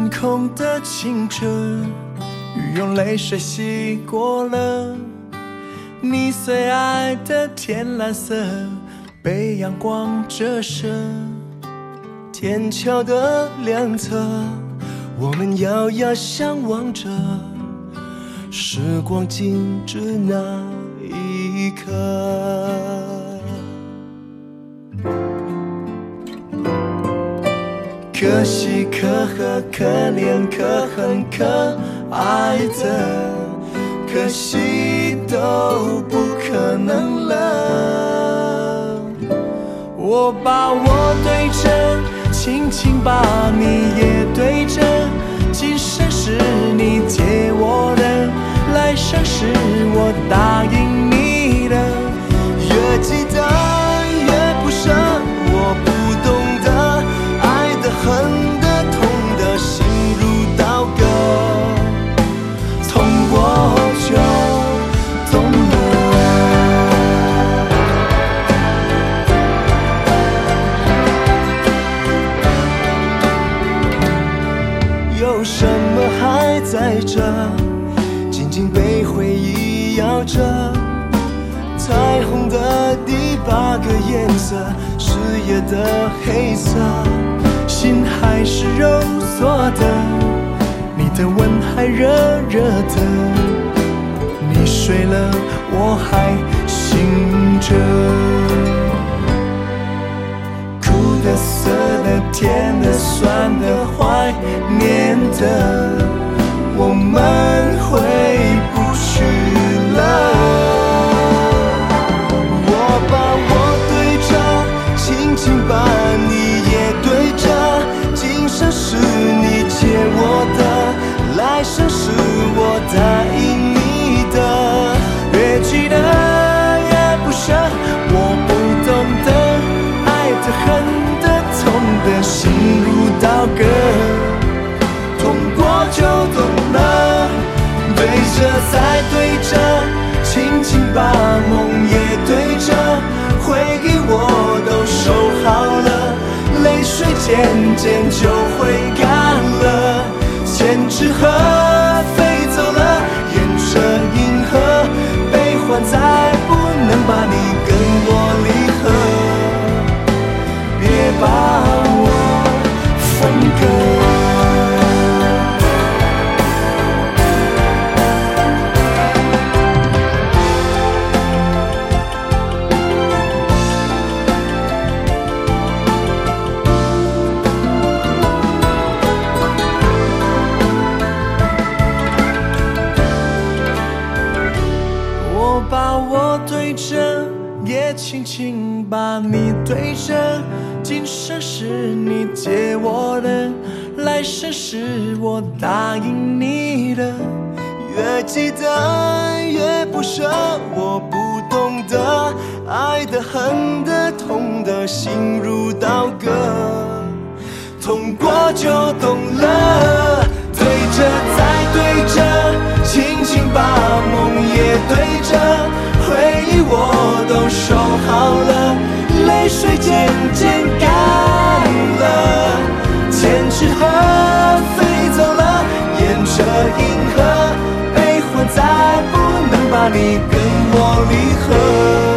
天空的清澈，雨用泪水洗过了你最爱的天蓝色，被阳光折射。天桥的两侧，我们遥遥相望着，时光静止那一刻。可喜可贺，可怜可恨可爱的，可惜都不可能了。我把我对着，轻轻把你也对着，今生是你借我的，来生是我答应你的。越记得越不舍，我不懂得爱的恨的痛的心如刀割，痛过就懂了。有什么还在这，紧紧被回忆咬着，彩虹的第8个颜色，视野的黑色，心还是揉缩的，你的吻还热热的，你睡了我还醒着，苦的涩的甜的酸的怀念的，我们回不去了。我把我对着，轻轻把你也对着，今生是你借我的，来生是我答应你的。越记得越不舍，我不懂得爱的恨的痛的心如刀割，痛过就懂了。对着再对着，轻轻把梦也对着，回忆我都收好了，泪水渐渐就会干了，千纸鹤飞走了，沿着银河，悲欢再不能把你跟我离合，别把我分割。我把我对着，也轻轻把你对着，今生是你借我的，来生是我答应你的。越记得越不舍，我不懂得爱的恨的痛的心如刀割，痛过就懂了。对着再对着，轻轻把梦也对着，回忆我都收好了，泪水渐渐干了，千纸鹤飞走了，沿着银河，悲欢再不能把你跟我离合。